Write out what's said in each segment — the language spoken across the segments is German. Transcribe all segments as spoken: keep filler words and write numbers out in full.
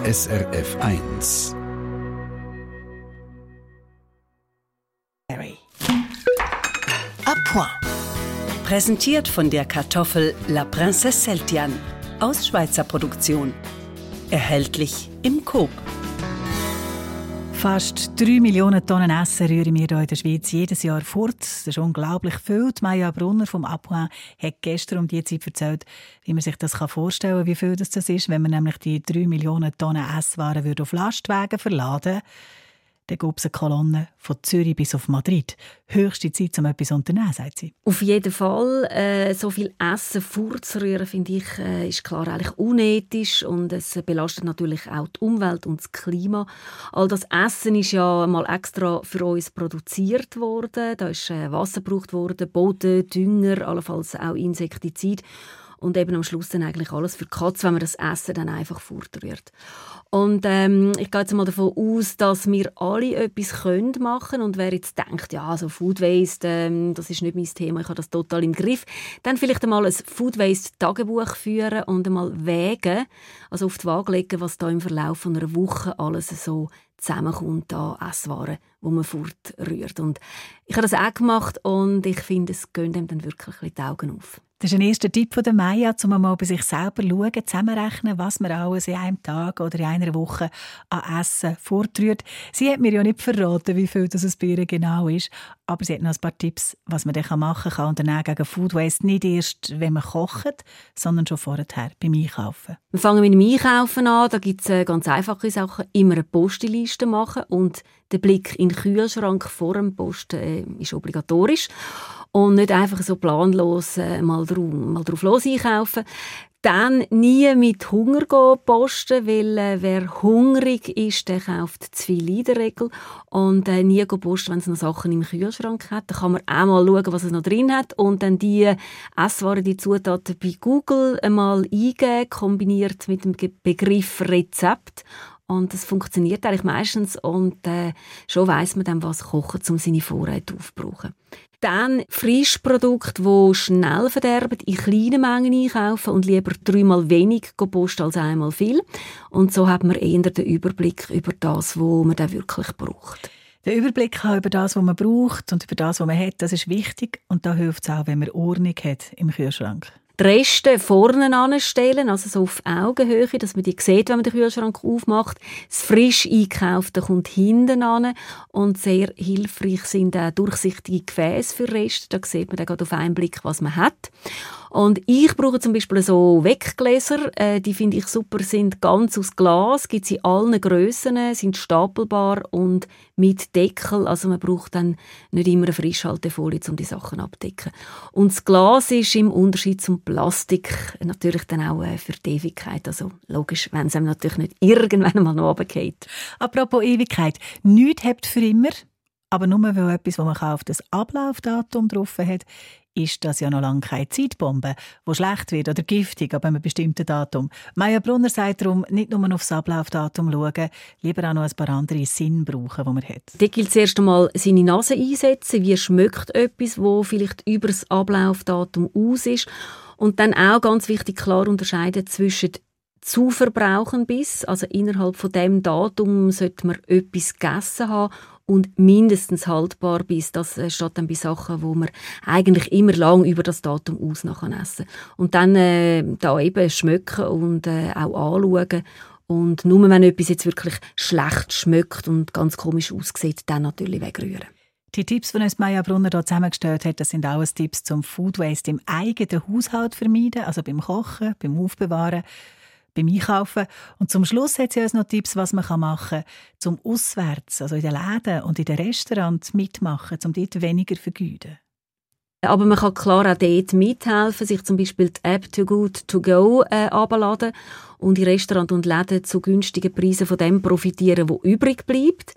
S R F eins. A point. Präsentiert von der Kartoffel La Princesse Seltian aus Schweizer Produktion. Erhältlich im Coop. Fast drei Millionen Tonnen Essen rühren wir hier in der Schweiz jedes Jahr fort. Das ist unglaublich viel. Die Maja Brunner vom A point hat gestern um diese Zeit erzählt, wie man sich das vorstellen kann, wie viel das ist, wenn man nämlich die drei Millionen Tonnen Esswaren auf Lastwagen verladen würde. Dann gibt es eine Kolonne von Zürich bis auf Madrid. Höchste Zeit, um etwas zu unternehmen, sagt sie. Auf jeden Fall. Äh, so viel Essen vorzurühren, finde ich, äh, ist klar eigentlich unethisch und es belastet natürlich auch die Umwelt und das Klima. All das Essen ist ja mal extra für uns produziert worden. Da ist äh, Wasser gebraucht worden, Boden, Dünger, allenfalls auch Insektizid. Und eben am Schluss dann eigentlich alles für die Katze, wenn man das Essen dann einfach fortrührt. Und ähm, ich gehe jetzt mal davon aus, dass wir alle etwas können machen. Und wer jetzt denkt, ja, so Food Waste, ähm, das ist nicht mein Thema, ich habe das total im Griff, dann vielleicht einmal ein Food Waste Tagebuch führen und einmal wägen, also auf die Waage legen, was da im Verlauf von einer Woche alles so zusammenkommt an Esswaren, die man fortrührt. Und ich habe das auch gemacht und ich finde, es gehen dem dann wirklich ein bisschen die Augen auf. Das ist ein erster Tipp von der Maja, um mal bei sich selber zu schauen, zusammenrechnen, was man alles in einem Tag oder in einer Woche an Essen fortrührt. Sie hat mir ja nicht verraten, wie viel das bei ihr genau ist, aber sie hat noch ein paar Tipps, was man dann machen kann und dann gegen Food Waste nicht erst, wenn man kocht, sondern schon vorher beim Einkaufen. Wir fangen mit dem Einkaufen an. Da gibt es ganz einfache Sachen. Immer eine Postenliste machen und der Blick in den Kühlschrank vor dem Posten äh, ist obligatorisch. Und nicht einfach so planlos äh, mal, drauf, mal drauf los einkaufen. Dann nie mit Hunger posten, weil äh, wer hungrig ist, der kauft zu viel in der Regel. Und äh, nie posten, wenn es noch Sachen im Kühlschrank hat. Da kann man auch mal schauen, was es noch drin hat. Und dann die Esswaren, die Zutaten bei Google einmal eingeben, kombiniert mit dem Begriff Rezept. Und das funktioniert eigentlich meistens. Und äh, schon weiss man dann, was kochen, um seine Vorräte aufzubrauchen. Dann Frischprodukte, die schnell verderben, in kleinen Mengen einkaufen und lieber dreimal wenig posten als einmal viel. Und so hat man eher den Überblick über das, was man dann wirklich braucht. Der Überblick über das, was man braucht und über das, was man hat, das ist wichtig. Und da hilft es auch, wenn man Ordnung hat im Kühlschrank. Die Reste vorne anstellen, also so auf Augenhöhe, dass man die sieht, wenn man den Kühlschrank aufmacht. Das frisch Eingekaufte kommt hinten an. Und sehr hilfreich sind auch durchsichtige Gefäße für Reste. Da sieht man dann gerade auf einen Blick, was man hat. Und ich brauche zum Beispiel so Weggläser. Äh, die finde ich super, sind ganz aus Glas, gibt es in allen Grössen, sind stapelbar und mit Deckel. Also man braucht dann nicht immer eine Frischhaltefolie, um die Sachen abzudecken. Und das Glas ist im Unterschied zum Plastik natürlich dann auch äh, für die Ewigkeit. Also logisch, wenn es einem natürlich nicht irgendwann mal noch runterfällt. Apropos Ewigkeit, nichts hebt für immer, aber nur weil etwas, was man kauft, das Ablaufdatum drauf hat, ist das ja noch lange keine Zeitbombe, die schlecht wird oder giftig ab einem bestimmten Datum. Maja Brunner sagt darum, nicht nur aufs Ablaufdatum schauen, lieber auch noch ein paar andere Sinne brauchen, die man hat. Da gilt es erst einmal seine Nase einsetzen. Wie schmeckt etwas, das vielleicht über das Ablaufdatum aus ist? Und dann auch ganz wichtig klar unterscheiden zwischen zu verbrauchen bis, also innerhalb von dem Datum sollte man etwas gegessen haben und mindestens haltbar bis. Das steht dann bei Sachen, wo man eigentlich immer lang über das Datum aus noch essen kann. Und dann äh, da eben schmecken und äh, auch anschauen. Und nur wenn etwas jetzt wirklich schlecht schmeckt und ganz komisch aussieht, dann natürlich wegrühren. Die Tipps, die uns Maja Brunner hier zusammengestellt hat, das sind alles Tipps zum Food Waste im eigenen Haushalt vermeiden, also beim Kochen, beim Aufbewahren, beim Einkaufen. Und zum Schluss hat sie uns noch Tipps, was man machen kann, zum auswärts, also in den Läden und in den Restaurants mitmachen, um dort weniger zu vergeuden. Aber man kann klar auch dort mithelfen, sich zum Beispiel die App Too Good To Go äh, herunterladen und in Restaurants und Läden zu günstigen Preisen von dem profitieren, was übrig bleibt.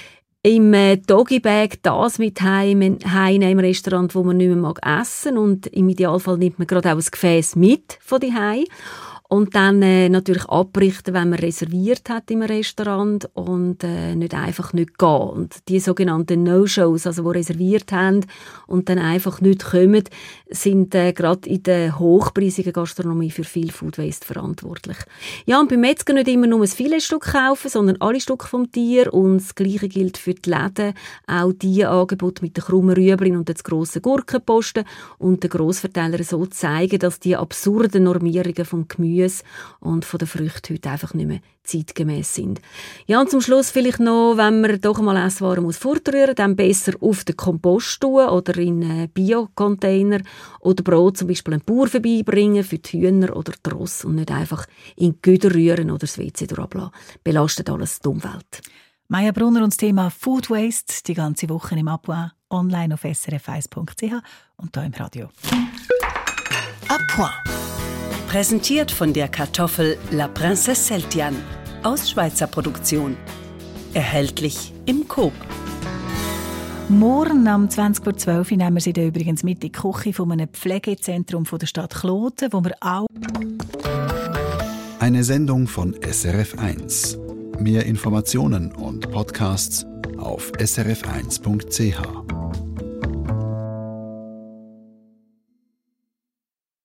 Im äh, Doggy-Bag das mit heim, heimnehmen im Restaurant, wo man nicht mehr mag essen, und im Idealfall nimmt man gerade auch ein Gefäß mit von daheim. Und dann äh, natürlich abrichten, wenn man reserviert hat im Restaurant und äh, nicht einfach nicht gehen. Und die sogenannten No-Shows, also die reserviert haben und dann einfach nicht kommen, sind äh, gerade in der hochpreisigen Gastronomie für viel Food Waste verantwortlich. Ja, und beim Metzger nicht immer nur ein Filetstück kaufen, sondern alle Stücke vom Tier. Und das Gleiche gilt für die Läden. Auch die Angebote mit den krummen Rüebeln und den grossen Gurkenposten und den Grossverteilern so zeigen, dass die absurden Normierungen vom Gemüse und von den Früchten heute einfach nicht mehr zeitgemäß sind. Ja, und zum Schluss vielleicht noch, wenn man doch mal Esswaren muss fortrühren, dann besser auf den Kompost tun oder in einen Bio-Container oder Brot zum Beispiel einen Bauer vorbeibringen für die Hühner oder die Rosse und nicht einfach in die Güter rühren oder das W C durchablassen. Belastet alles die Umwelt. Maja Brunner und das Thema Food Waste die ganze Woche im Appoint, online auf s r f eins punkt c h und hier im Radio. Appoint. Präsentiert von der Kartoffel La Princesse Seltian aus Schweizer Produktion. Erhältlich im Coop. Morgen am zwanzig vor zwölf nehmen wir Sie dann übrigens mit in die Küche von einem Pflegezentrum der Stadt Kloten, wo wir auch... Eine Sendung von S R F eins. Mehr Informationen und Podcasts auf s r f eins punkt c h.